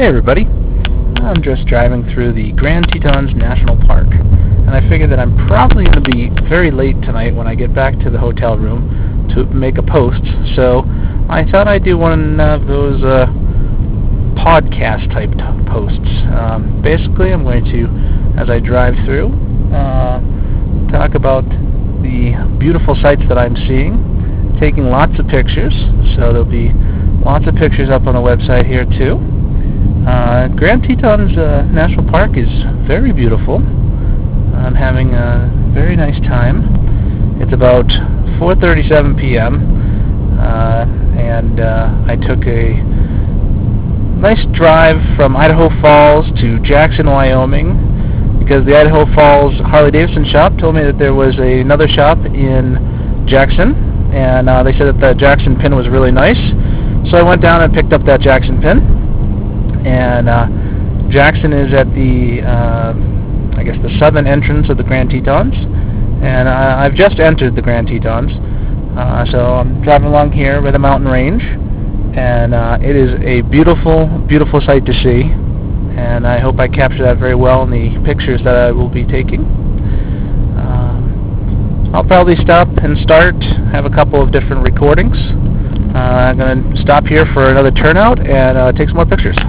Hey everybody, I'm just driving through the Grand Tetons National Park, and I figured that I'm probably going to be very late tonight when I get back to the hotel room to make a post, so I thought I'd do one of those podcast type posts. Basically, I'm going to, as I drive through, talk about the beautiful sights that I'm seeing, taking lots of pictures, so there'll be lots of pictures up on the website here too. Grand Tetons National Park is very beautiful. I'm having a very nice time. It's about 4:37 p.m. And I took a nice drive from Idaho Falls to Jackson, Wyoming, because the Idaho Falls Harley-Davidson shop told me that there was another shop in Jackson, and they said that the Jackson pin was really nice. So I went down and picked up that Jackson pin. And Jackson is at the, I guess, the southern entrance of the Grand Tetons. And I've just entered the Grand Tetons. So I'm driving along here by the mountain range. And it is a beautiful, beautiful sight to see. And I hope I capture that very well in the pictures that I will be taking. I'll probably stop and start, have a couple of different recordings. I'm going to stop here for another turnout and take some more pictures.